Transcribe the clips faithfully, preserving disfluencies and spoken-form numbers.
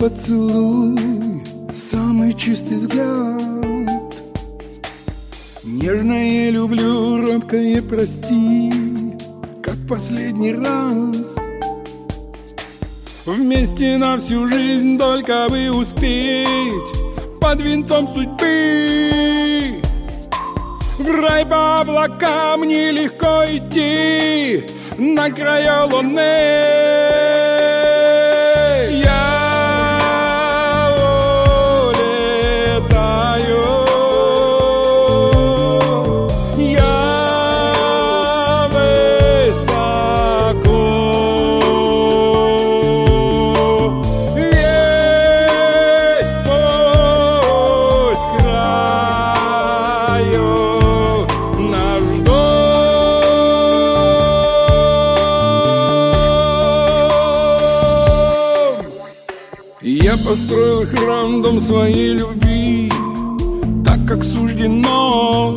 поцелуй, самый чистый взгляд. Нежное люблю, робкое прости, как последний раз. Вместе на всю жизнь, только бы успеть под венцом судьбы. В рай по облакам нелегко идти на краю луны. Я построил храм, дом своей любви, так как суждено.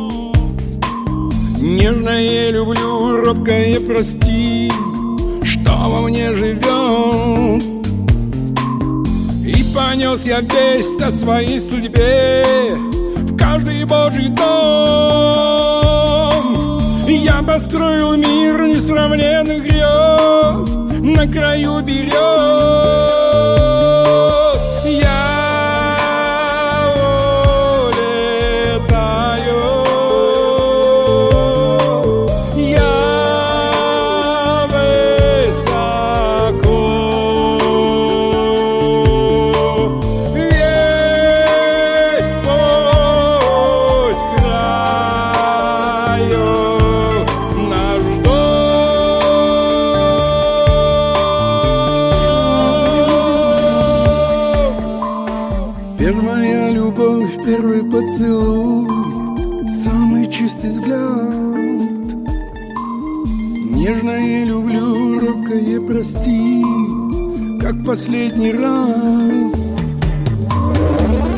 Нежное люблю, робкое прости, что во мне живет. И понес я весть о своей судьбе в каждый божий дом. Я построил мир несравненных грез на краю берез. Первая любовь, первый поцелуй, самый чистый взгляд. Нежное люблю, робкое прости, как последний раз.